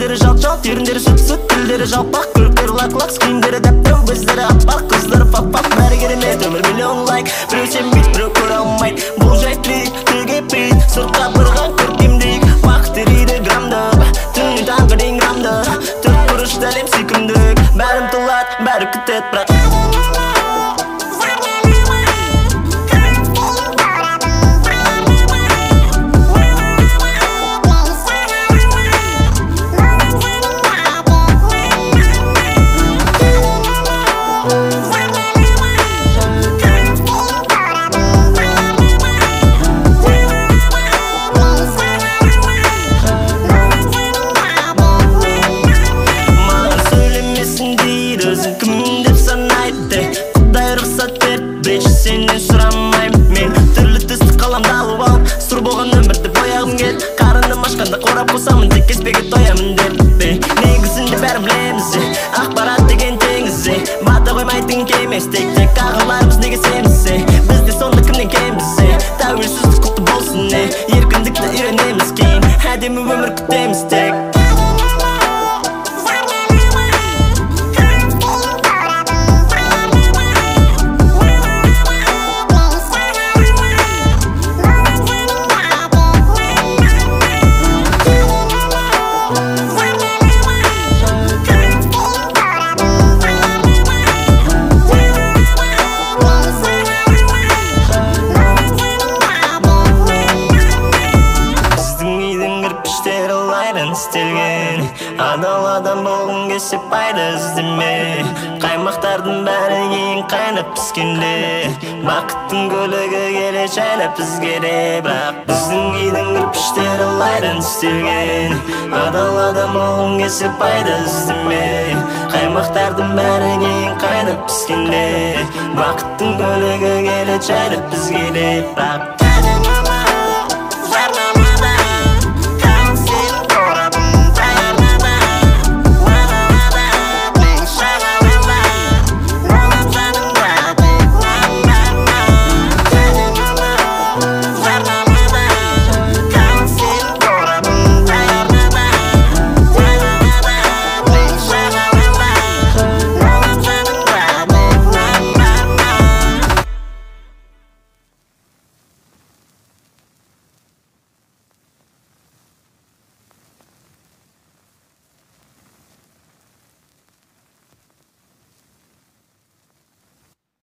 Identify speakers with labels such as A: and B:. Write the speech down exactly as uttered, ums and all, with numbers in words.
A: Көздері жал-жал, теріндері сүт-сүт, тілдері жалпақ, күліктері лак-лак, скримдері дәптау, көздері аппақ, қыздары фақ-фақ, бәрі керемет. Өмір миллион лайк, біреу сенбейді, біреу көре алмайды. Бұл жайт трит, тілге прит, сұртқа бұрған көркемдік. Уақыт ериді грамдап, түннен таңғы дейін грамдап. Төрт бұрышты әлем сүйкімдік, бәрін тұлады, бәрі күтеді, бірақ сенен сұрамайм мен. Түрлі түсті қаламды алып алып, сұр болған өмірді бояғым кел. Қарыным ашқанда қорап қосамын, тек кеспеге тоямын деп. Негізінде бәрін білеміз, ақпарат деген теңізде. Бата қоймайтын кемес, тек-тек ағаларымыз неге сенбесе. Бізде сонда кімнен кембізе, тәуелсіздік құтты болсын, еркіндікті үйренеміз кейін, әдемі өмір күтеміз тек. Істелген адал адам болғың келсе пайда іздеме. Қаймақтардың бәрі кейін қайнап піскенде, бақыттың көлігі келе жайлап бізге де. Бірақ біздің үйдің кірпіштері лайдан істелген. Адал адам болғың келсе пайда іздеме. Қаймақтардың бәрі кейін қайнап піскенде, бақыттың көлігі келе жайлап бізге де. Бірақ